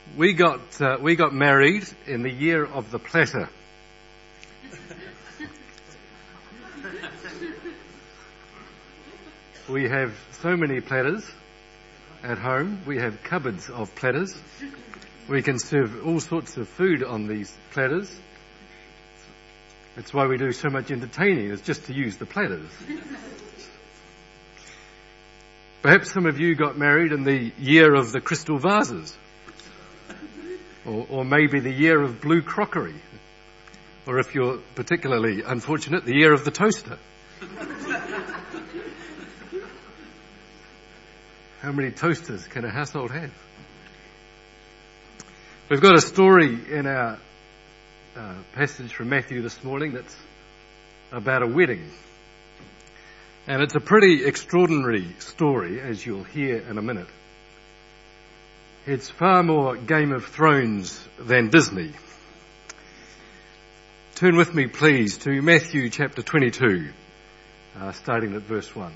We got married in the year of the platter. We have so many platters at home. We have cupboards of platters. We can serve all sorts of food on these platters. That's why we do so much entertaining, is just to use the platters. Perhaps some of you got married in the year of the crystal vases. Or maybe the year of blue crockery. Or if you're particularly unfortunate, the year of the toaster. How many toasters can a household have? We've got a story in our passage from Matthew this morning that's about a wedding. And it's a pretty extraordinary story, as you'll hear in a minute. It's far more Game of Thrones than Disney. Turn with me, please, to Matthew chapter 22, starting at verse 1.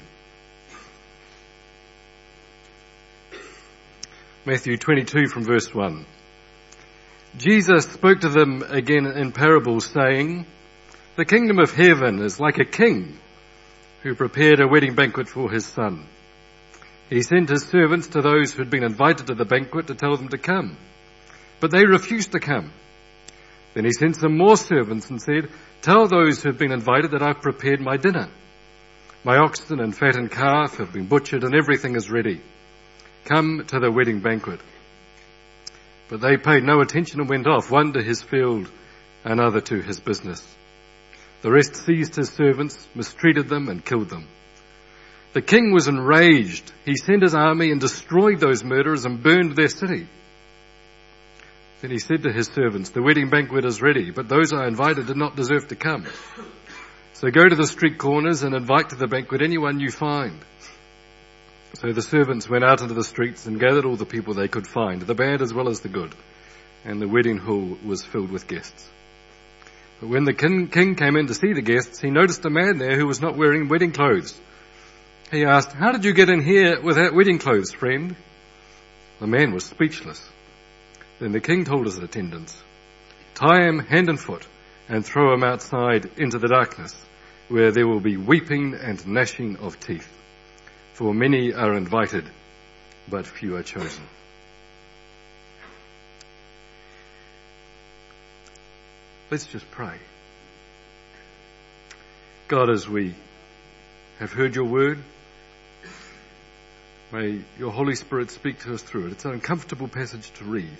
Matthew 22 from verse 1. Jesus spoke to them again in parables, saying, "The kingdom of heaven is like a king who prepared a wedding banquet for his son. He sent his servants to those who had been invited to the banquet to tell them to come. But they refused to come. Then he sent some more servants and said, 'Tell those who have been invited that I've prepared my dinner. My oxen and fattened calf have been butchered and everything is ready. Come to the wedding banquet.' But they paid no attention and went off, one to his field, another to his business. The rest seized his servants, mistreated them and killed them. The king was enraged. He sent his army and destroyed those murderers and burned their city. Then he said to his servants, 'The wedding banquet is ready, but those I invited did not deserve to come. So go to the street corners and invite to the banquet anyone you find.' So the servants went out into the streets and gathered all the people they could find, the bad as well as the good, and the wedding hall was filled with guests. But when the king came in to see the guests, he noticed a man there who was not wearing wedding clothes. He asked, 'How did you get in here without wedding clothes, friend?' The man was speechless. Then the king told his attendants, 'Tie him hand and foot and throw him outside into the darkness, where there will be weeping and gnashing of teeth. For many are invited, but few are chosen.'" Let's just pray. God, as we have heard your word, may your Holy Spirit speak to us through it. It's an uncomfortable passage to read.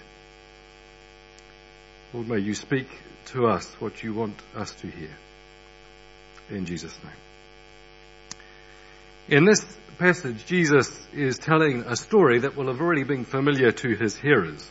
Lord, may you speak to us what you want us to hear. In Jesus' name. In this passage, Jesus is telling a story that will have already been familiar to his hearers.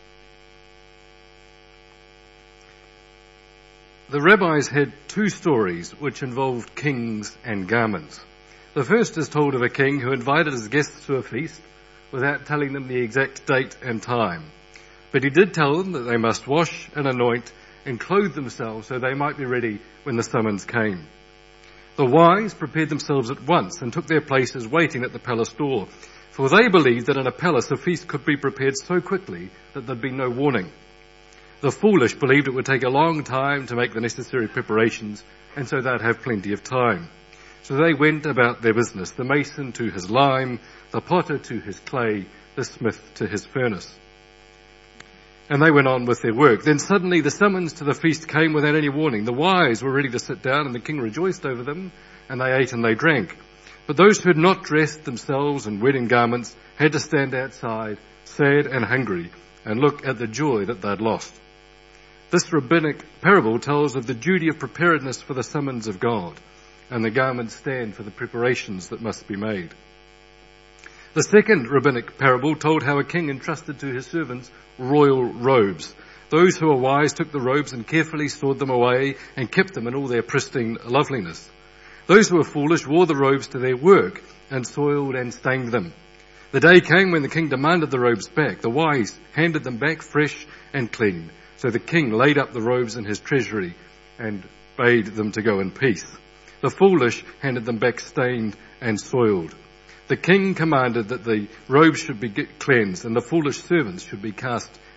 The rabbis had two stories which involved kings and garments. The first is told of a king who invited his guests to a feast without telling them the exact date and time. But he did tell them that they must wash and anoint and clothe themselves so they might be ready when the summons came. The wise prepared themselves at once and took their places waiting at the palace door, for they believed that in a palace a feast could be prepared so quickly that there'd be no warning. The foolish believed it would take a long time to make the necessary preparations, and so they'd have plenty of time. So they went about their business, the mason to his lime, the potter to his clay, the smith to his furnace. And they went on with their work. Then suddenly the summons to the feast came without any warning. The wise were ready to sit down, and the king rejoiced over them, and they ate and they drank. But those who had not dressed themselves in wedding garments had to stand outside, sad and hungry, and look at the joy that they'd lost. This rabbinic parable tells of the duty of preparedness for the summons of God, and the garments stand for the preparations that must be made. The second rabbinic parable told how a king entrusted to his servants royal robes. Those who were wise took the robes and carefully stored them away and kept them in all their pristine loveliness. Those who were foolish wore the robes to their work and soiled and stained them. The day came when the king demanded the robes back. The wise handed them back fresh and clean. So the king laid up the robes in his treasury and bade them to go in peace. The foolish handed them back stained and soiled. The king commanded that the robes should be cleansed and the foolish servants should be cast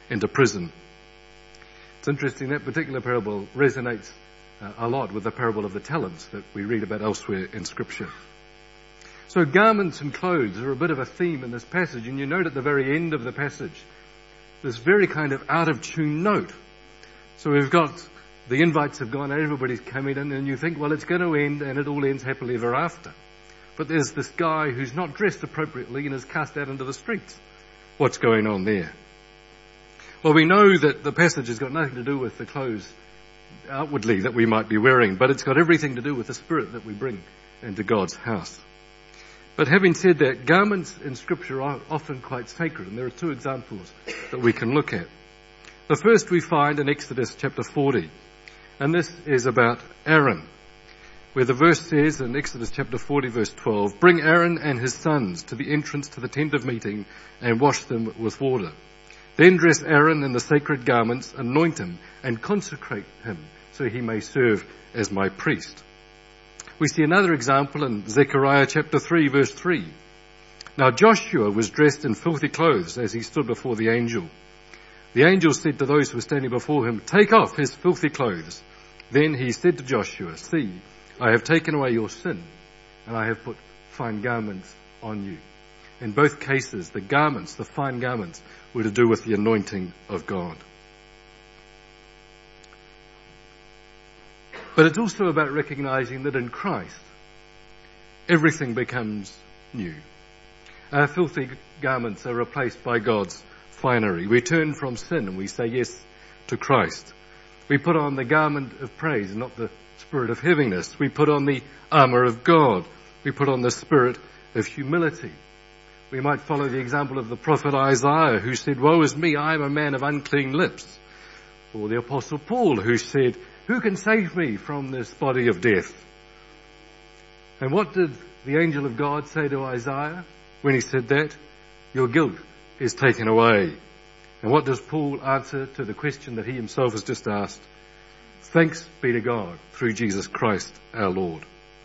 into prison. It's interesting, that particular parable resonates a lot with the parable of the talents that we read about elsewhere in Scripture. So garments and clothes are a bit of a theme in this passage, and you note at the very end of the passage this very kind of out of tune note. So we've got the invites have gone, everybody's coming in, and you think, well, it's going to end, and it all ends happily ever after. But there's this guy who's not dressed appropriately and is cast out into the streets. What's going on there? Well, we know that the passage has got nothing to do with the clothes outwardly that we might be wearing, but it's got everything to do with the spirit that we bring into God's house. But having said that, garments in Scripture are often quite sacred, and there are two examples that we can look at. The first we find in Exodus chapter 40, and this is about Aaron, where the verse says in Exodus chapter 40 verse 12, "Bring Aaron and his sons to the entrance to the tent of meeting and wash them with water. Then dress Aaron in the sacred garments, anoint him and consecrate him so he may serve as my priest." We see another example in Zechariah chapter 3 verse 3. "Now Joshua was dressed in filthy clothes as he stood before the angel. The angel said to those who were standing before him, 'Take off his filthy clothes.' Then he said to Joshua, 'See, I have taken away your sin, and I have put fine garments on you.'" In both cases, the garments, the fine garments, were to do with the anointing of God. But it's also about recognizing that in Christ, everything becomes new. Our filthy garments are replaced by God's finery. We turn from sin and we say yes to Christ. We put on the garment of praise and not the spirit of heaviness. We put on the armour of God. We put on the spirit of humility. We might follow the example of the prophet Isaiah, who said, "Woe is me, I am a man of unclean lips." Or the apostle Paul, who said, "Who can save me from this body of death?" And what did the angel of God say to Isaiah when he said that? "Your guilt is taken away." And what does Paul answer to the question that he himself has just asked? "Thanks be to God through Jesus Christ our Lord."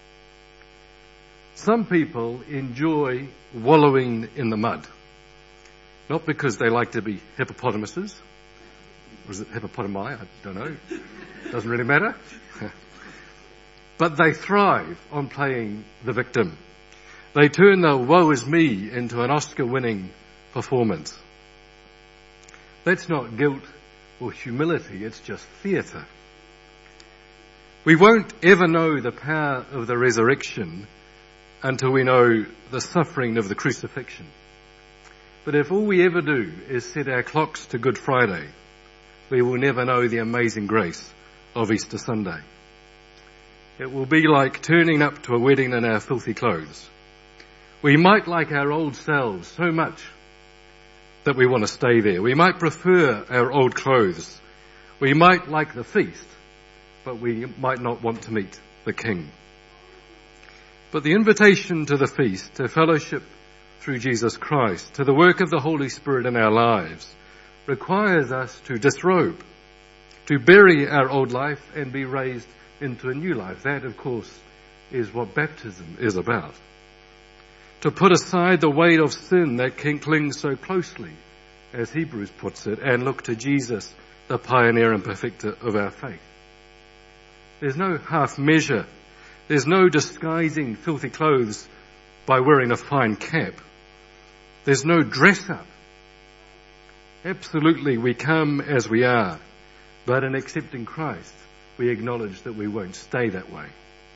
Some people enjoy wallowing in the mud, not because they like to be hippopotamuses. Or is it hippopotami? I don't know. Doesn't really matter. But they thrive on playing the victim. They turn the woe is me into an Oscar-winning performance. That's not guilt or humility, it's just theatre. We won't ever know the power of the resurrection until we know the suffering of the crucifixion. But if all we ever do is set our clocks to Good Friday, we will never know the amazing grace of Easter Sunday. It will be like turning up to a wedding in our filthy clothes. We might like our old selves so much that we want to stay there. We might prefer our old clothes. We might like the feast, but we might not want to meet the King. But the invitation to the feast, to fellowship through Jesus Christ, to the work of the Holy Spirit in our lives, requires us to disrobe, to bury our old life and be raised into a new life. That, of course, is what baptism is about. To put aside the weight of sin that clings so closely, as Hebrews puts it, and look to Jesus, the pioneer and perfecter of our faith. There's no half measure. There's no disguising filthy clothes by wearing a fine cap. There's no dress up. Absolutely, we come as we are, but in accepting Christ, we acknowledge that we won't stay that way.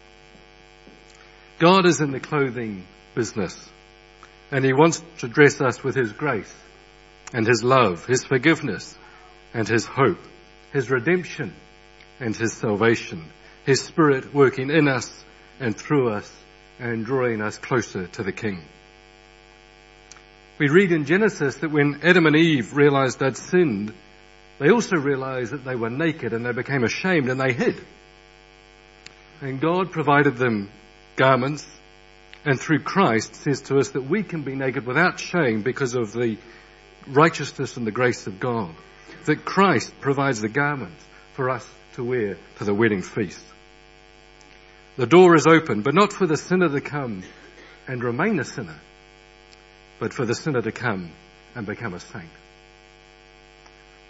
God is in the clothing business, and He wants to dress us with His grace and His love, His forgiveness and His hope, His redemption and His salvation, His Spirit working in us and through us and drawing us closer to the King. We read in Genesis that when Adam and Eve realized they'd sinned, they also realized that they were naked and they became ashamed and they hid. And God provided them garments, and through Christ says to us that we can be naked without shame because of the righteousness and the grace of God. That Christ provides the garments for us to wear to the wedding feast. The door is open, but not for the sinner to come and remain a sinner, but for the sinner to come and become a saint.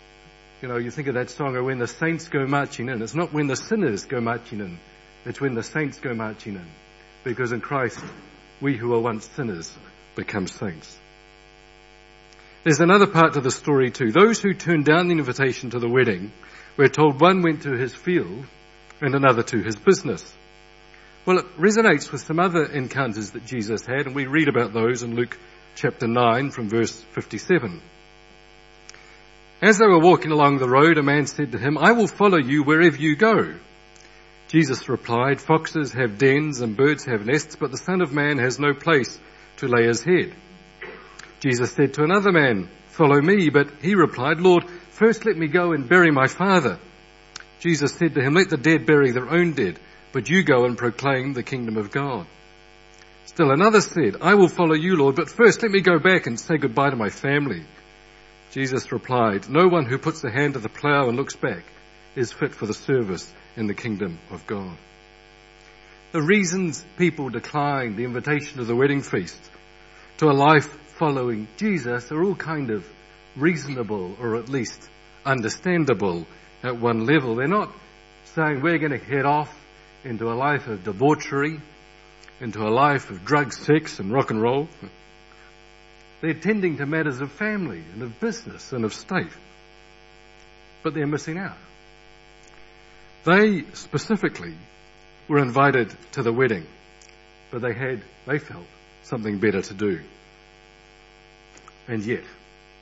You think of that song, "When the saints go marching in." It's not when the sinners go marching in. It's when the saints go marching in. Because in Christ, we who were once sinners become saints. There's another part to the story too. Those who turned down the invitation to the wedding, we're told one went to his field and another to his business. Well, it resonates with some other encounters that Jesus had, and we read about those in Luke chapter 9 from verse 57. As they were walking along the road, a man said to him, "I will follow you wherever you go." Jesus replied, "Foxes have dens and birds have nests, but the Son of Man has no place to lay his head." Jesus said to another man, "Follow me," but he replied, "Lord, first let me go and bury my father." Jesus said to him, "Let the dead bury their own dead, but you go and proclaim the kingdom of God." Still another said, "I will follow you, Lord, but first let me go back and say goodbye to my family." Jesus replied, "No one who puts a hand to the plough and looks back is fit for the service in the kingdom of God. The reasons people decline the invitation to the wedding feast, to a life following Jesus, are all kind of reasonable, or at least understandable at one level. They're not saying we're going to head off into a life of debauchery, into a life of drugs, sex and rock and roll. They're tending to matters of family and of business and of state. But they're missing out. They specifically were invited to the wedding, but they felt something better to do. And yet,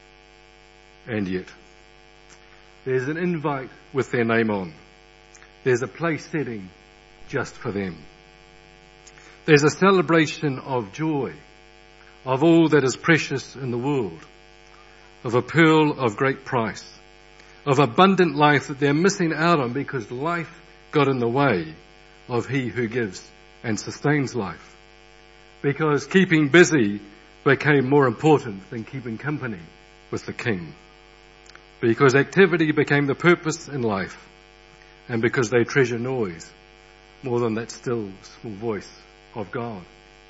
there's an invite with their name on. There's a place setting just for them. There's a celebration of joy, of all that is precious in the world, of a pearl of great price, of abundant life that they're missing out on because life got in the way of He who gives and sustains life. Because keeping busy became more important than keeping company with the King. Because activity became the purpose in life, and because they treasure noise more than that still small voice of God.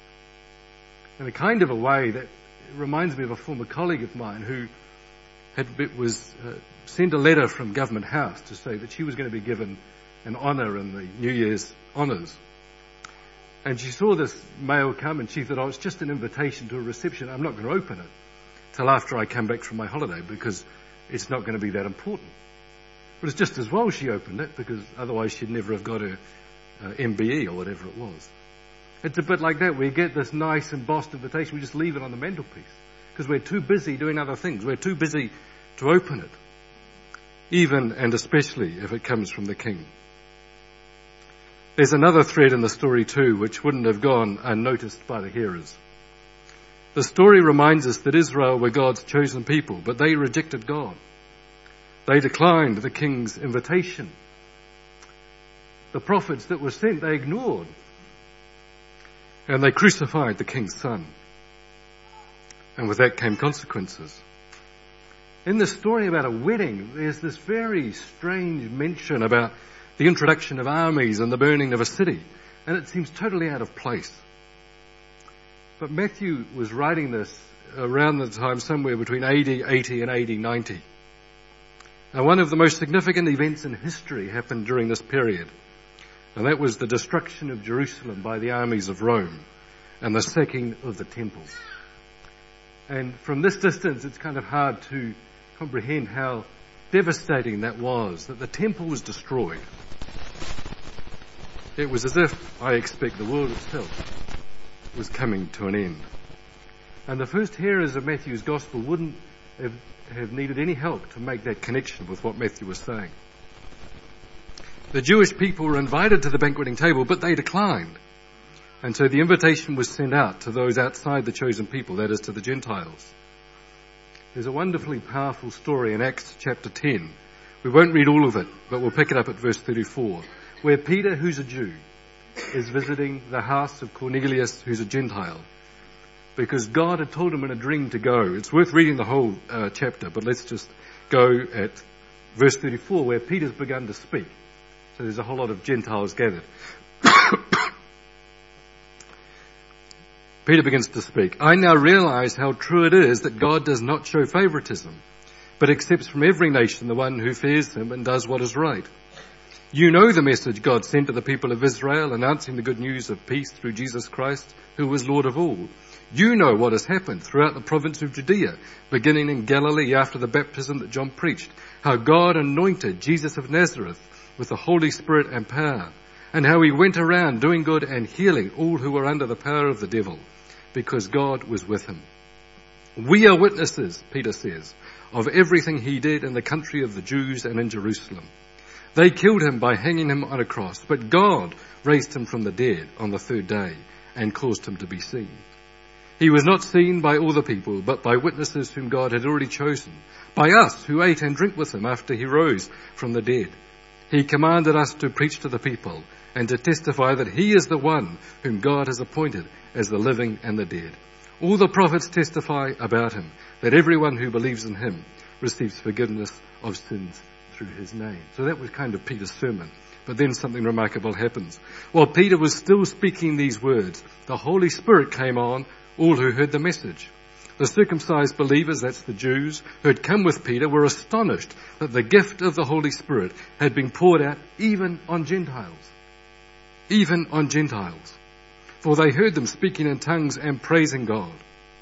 In a kind of a way that reminds me of a former colleague of mine who was sent a letter from Government House to say that she was going to be given an honour in the New Year's honours. And she saw this mail come and she thought, it's just an invitation to a reception. I'm not going to open it till after I come back from my holiday because it's not going to be that important. But it's just as well she opened it because otherwise she'd never have got her MBE or whatever it was. It's a bit like that. We get this nice embossed invitation. We just leave it on the mantelpiece because we're too busy doing other things. We're too busy to open it, even and especially if it comes from the King. There's another thread in the story too, which wouldn't have gone unnoticed by the hearers. The story reminds us that Israel were God's chosen people, but they rejected God. They declined the King's invitation. The prophets that were sent, they ignored. And they crucified the King's son. And with that came consequences. In the story about a wedding, there's this very strange mention about the introduction of armies and the burning of a city. And it seems totally out of place. But Matthew was writing this around the time somewhere between AD 80 and AD 90. And one of the most significant events in history happened during this period. And that was the destruction of Jerusalem by the armies of Rome and the sacking of the temple. And from this distance, it's kind of hard to comprehend how devastating that was, that the temple was destroyed. It was as if, I expect, the world itself was coming to an end. And the first hearers of Matthew's gospel wouldn't have needed any help to make that connection with what Matthew was saying. The Jewish people were invited to the banqueting table, but they declined. And so the invitation was sent out to those outside the chosen people, that is to the Gentiles. There's a wonderfully powerful story in Acts chapter 10. We won't read all of it, but we'll pick it up at verse 34, where Peter, who's a Jew, is visiting the house of Cornelius, who's a Gentile, because God had told him in a dream to go. It's worth reading the whole chapter, but let's just go at verse 34, where Peter's begun to speak. So there's a whole lot of Gentiles gathered. Peter begins to speak. I now realize how true it is that God does not show favoritism, but accepts from every nation the one who fears him and does what is right. You know the message God sent to the people of Israel, announcing the good news of peace through Jesus Christ, who was Lord of all. You know what has happened throughout the province of Judea, beginning in Galilee after the baptism that John preached, how God anointed Jesus of Nazareth with the Holy Spirit and power, and how he went around doing good and healing all who were under the power of the devil, because God was with him. We are witnesses, Peter says, of everything he did in the country of the Jews and in Jerusalem. They killed him by hanging him on a cross, but God raised him from the dead on the third day and caused him to be seen. He was not seen by all the people, but by witnesses whom God had already chosen, by us who ate and drank with him after he rose from the dead. He commanded us to preach to the people and to testify that he is the one whom God has appointed as the living and the dead. All the prophets testify about him, that everyone who believes in him receives forgiveness of sins through his name. So that was kind of Peter's sermon. But then something remarkable happens. While Peter was still speaking these words, the Holy Spirit came on all who heard the message. The circumcised believers, that's the Jews, who had come with Peter, were astonished that the gift of the Holy Spirit had been poured out even on Gentiles. Even on Gentiles. For they heard them speaking in tongues and praising God.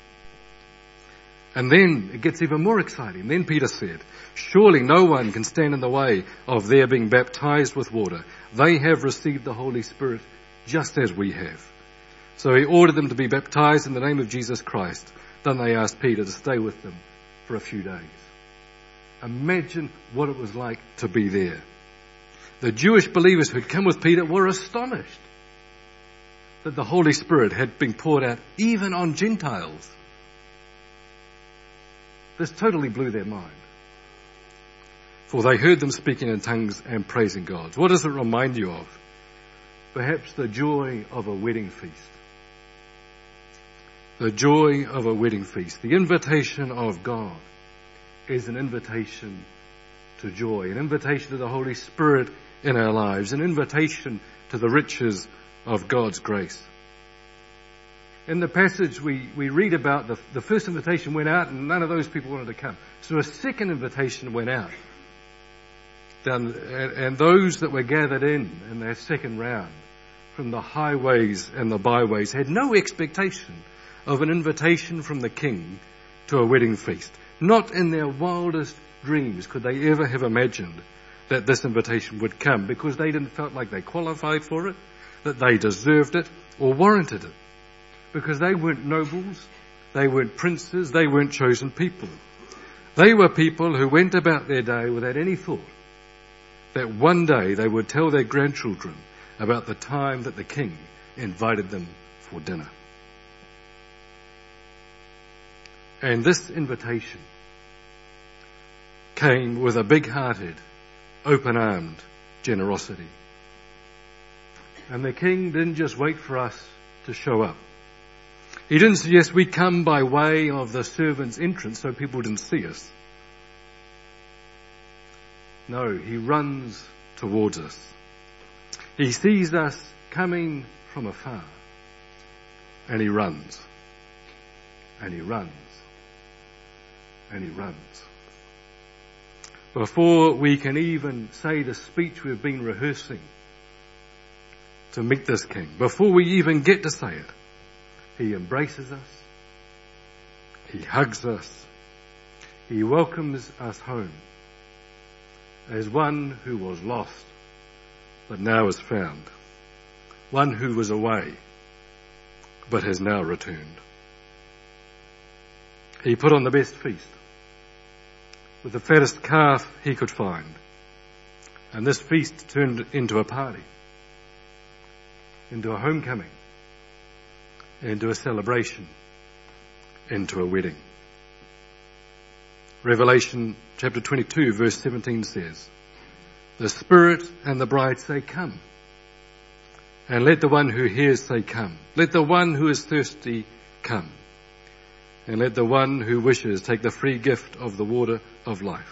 And then it gets even more exciting. Then Peter said, surely no one can stand in the way of their being baptized with water. They have received the Holy Spirit just as we have. So he ordered them to be baptized in the name of Jesus Christ. Then they asked Peter to stay with them for a few days. Imagine what it was like to be there. The Jewish believers who had come with Peter were astonished that the Holy Spirit had been poured out even on Gentiles. This totally blew their mind. For they heard them speaking in tongues and praising God. What does it remind you of? Perhaps the joy of a wedding feast. The joy of a wedding feast. The invitation of God is an invitation to joy, an invitation to the Holy Spirit in our lives, an invitation to the riches of God's grace. In the passage we read about the first invitation went out and none of those people wanted to come. So a second invitation went out. And those that were gathered in their second round from the highways and the byways had no expectation of an invitation from the king to a wedding feast. Not in their wildest dreams could they ever have imagined that this invitation would come, because they didn't felt like they qualified for it, that they deserved it or warranted it. Because they weren't nobles, they weren't princes, they weren't chosen people. They were people who went about their day without any thought that one day they would tell their grandchildren about the time that the king invited them for dinner. And this invitation came with a big-hearted, open-armed generosity. And the king didn't just wait for us to show up. He didn't suggest we come by way of the servant's entrance so people didn't see us. No, he runs towards us. He sees us coming from afar. And he runs. And he runs. And he runs. Before we can even say the speech we've been rehearsing to meet this king, before we even get to say it, he embraces us. He hugs us. He welcomes us home as one who was lost but now is found. One who was away but has now returned. He put on the best feast with the fattest calf he could find. And this feast turned into a party, into a homecoming, into a celebration, into a wedding. Revelation chapter 22 verse 17 says, the Spirit and the bride say, come. And let the one who hears say, come. Let the one who is thirsty come. And let the one who wishes take the free gift of the water of life.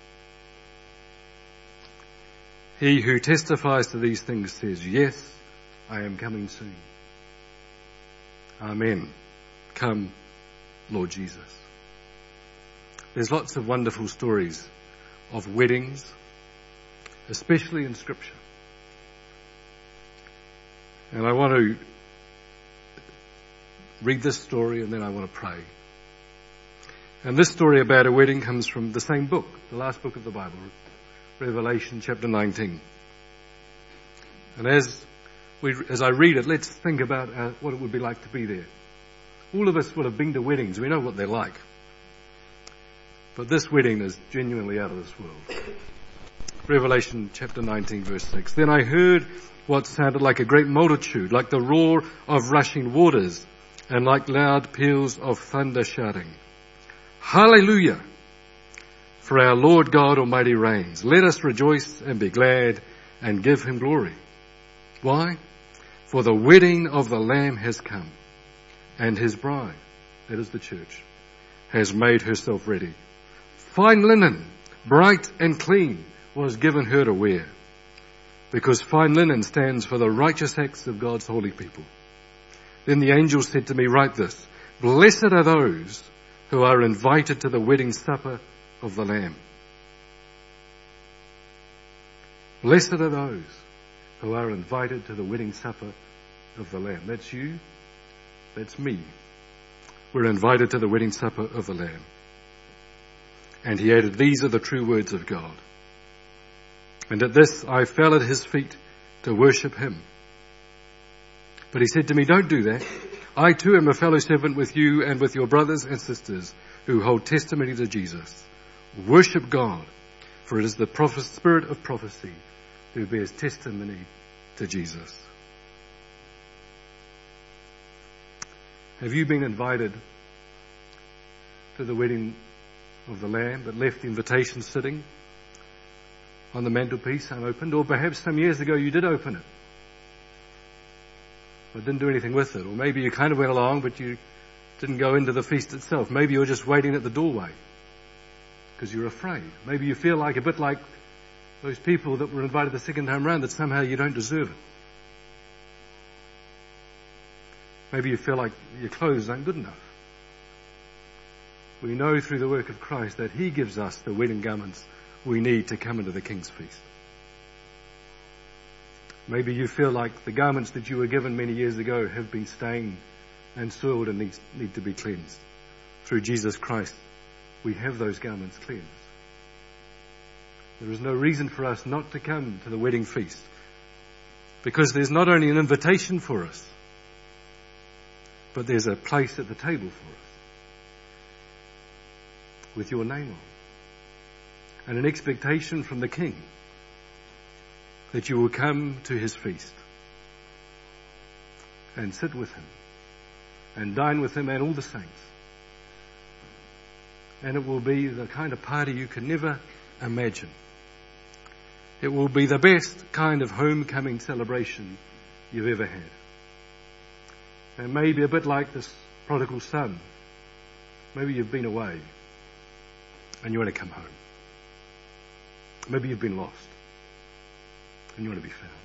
He who testifies to these things says, yes, I am coming soon. Amen. Come, Lord Jesus. There's lots of wonderful stories of weddings, especially in Scripture. And I want to read this story and then I want to pray. And this story about a wedding comes from the same book, the last book of the Bible, Revelation chapter 19. And as I read it, let's think about what it would be like to be there. All of us would have been to weddings. We know what they're like. But this wedding is genuinely out of this world. Revelation chapter 19 verse 6. Then I heard what sounded like a great multitude, like the roar of rushing waters, and like loud peals of thunder shouting, Hallelujah! For our Lord God Almighty reigns. Let us rejoice and be glad and give him glory. Why? For the wedding of the Lamb has come, and his bride, that is the church, has made herself ready. Fine linen, bright and clean, was given her to wear, because fine linen stands for the righteous acts of God's holy people. Then the angel said to me, write this, Blessed are those who are invited to the wedding supper of the Lamb. Blessed are those who are invited to the wedding supper of the Lamb. That's you. That's me. We're invited to the wedding supper of the Lamb. And he added, these are the true words of God. And at this I fell at his feet to worship him. But he said to me, don't do that. I too am a fellow servant with you and with your brothers and sisters who hold testimony to Jesus. Worship God, for it is the spirit of prophecy who bears testimony to Jesus. Have you been invited to the wedding of the Lamb but left the invitation sitting on the mantelpiece unopened? Or perhaps some years ago you did open it but didn't do anything with it. Or maybe you kind of went along but you didn't go into the feast itself. Maybe you're just waiting at the doorway because you're afraid. Maybe you feel like a bit like those people that were invited the second time round, that somehow you don't deserve it. Maybe you feel like your clothes aren't good enough. We know through the work of Christ that he gives us the wedding garments we need to come into the King's feast. Maybe you feel like the garments that you were given many years ago have been stained and soiled and need to be cleansed. Through Jesus Christ, we have those garments cleansed. There is no reason for us not to come to the wedding feast, because there's not only an invitation for us, but there's a place at the table for us with your name on, and an expectation from the King that you will come to his feast and sit with him and dine with him and all the saints. And it will be the kind of party you can never imagine. It will be the best kind of homecoming celebration you've ever had. And maybe a bit like this prodigal son, maybe you've been away and you want to come home. Maybe you've been lost and you want to be found.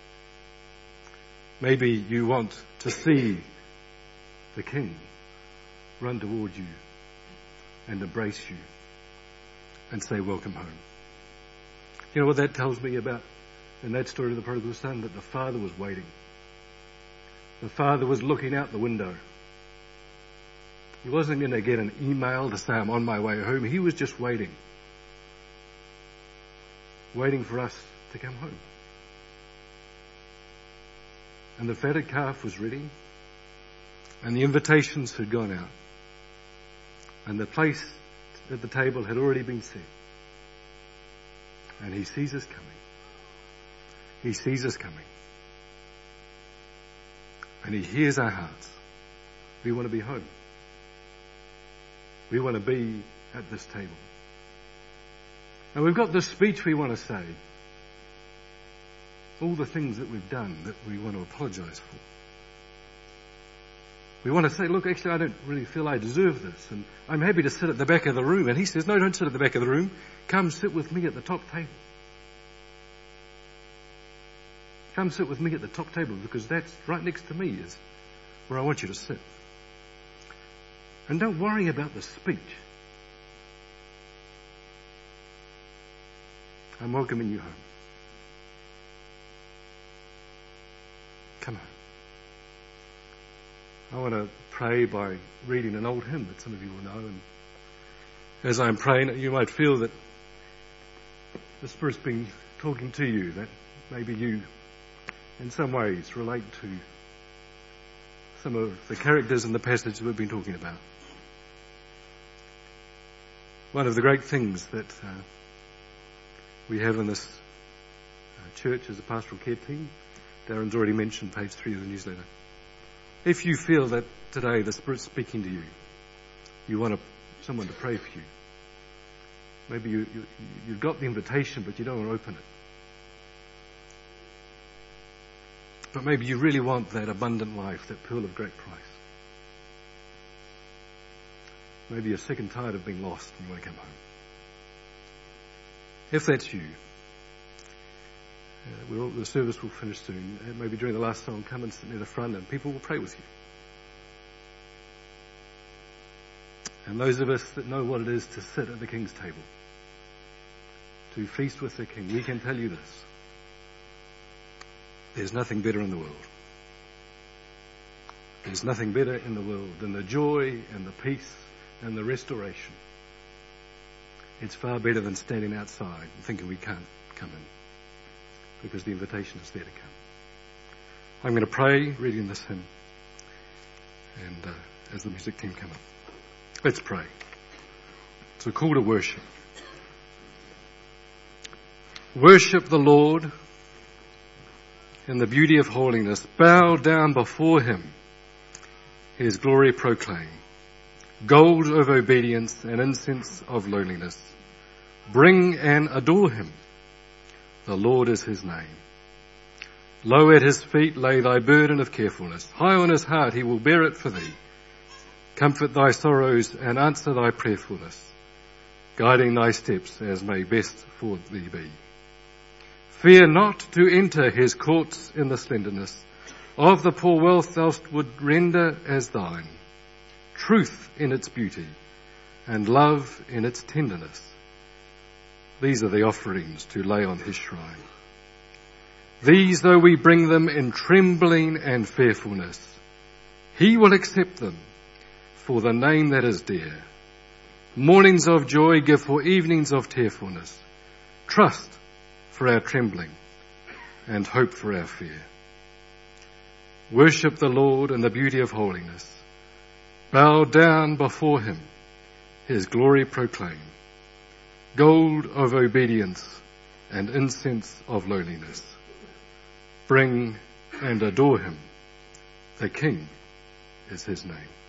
Maybe you want to see the King run toward you and embrace you and say, welcome home. You know what that tells me about in that story of the prodigal son? That the father was waiting. The father was looking out the window. He wasn't going to get an email to say, I'm on my way home. He was just waiting. Waiting for us to come home. And the fatted calf was ready. And the invitations had gone out. And the place at the table had already been set. And he sees us coming. He sees us coming. And he hears our hearts. We want to be home. We want to be at this table. And we've got this speech we want to say. All the things that we've done that we want to apologize for. We want to say, look, actually, I don't really feel I deserve this. And I'm happy to sit at the back of the room. And he says, no, don't sit at the back of the room. Come sit with me at the top table. Come sit with me at the top table, because that's right next to me is where I want you to sit. And don't worry about the speech. I'm welcoming you home. Come on. I want to pray by reading an old hymn that some of you will know. And as I'm praying, you might feel that the Spirit's been talking to you, that maybe you, in some ways, relate to some of the characters in the passage that we've been talking about. One of the great things that we have in this church is a pastoral care team. Darren's already mentioned page 3 of the newsletter. If you feel that today the Spirit's speaking to you, you want someone to pray for you. Maybe you've got the invitation, but you don't want to open it. But maybe you really want that abundant life, that pearl of great price. Maybe you're sick and tired of being lost and you want to come home. If that's you, the service will finish soon. And maybe during the last song, come and sit near the front and people will pray with you. And those of us that know what it is to sit at the King's table, to feast with the King, we can tell you this. There's nothing better in the world. There's nothing better in the world than the joy and the peace and the restoration. It's far better than standing outside and thinking we can't come in, because the invitation is there to come. I'm going to pray reading this hymn, and as the music team come up, let's pray. It's a call to worship. Worship the Lord in the beauty of holiness. Bow down before him, his glory proclaim. Gold of obedience and incense of lowliness. Bring and adore him. The Lord is his name. Low at his feet lay thy burden of carefulness. High on his heart he will bear it for thee. Comfort thy sorrows and answer thy prayerfulness, guiding thy steps as may best for thee be. Fear not to enter his courts in the slenderness of the poor wealth thou would render as thine. Truth in its beauty and love in its tenderness. These are the offerings to lay on his shrine. These, though we bring them in trembling and fearfulness, he will accept them for the name that is dear. Mornings of joy give for evenings of tearfulness. Trust for our trembling and hope for our fear. Worship the Lord in the beauty of holiness. Bow down before him, his glory proclaim. Gold of obedience and incense of lowliness. Bring and adore him. The King is his name.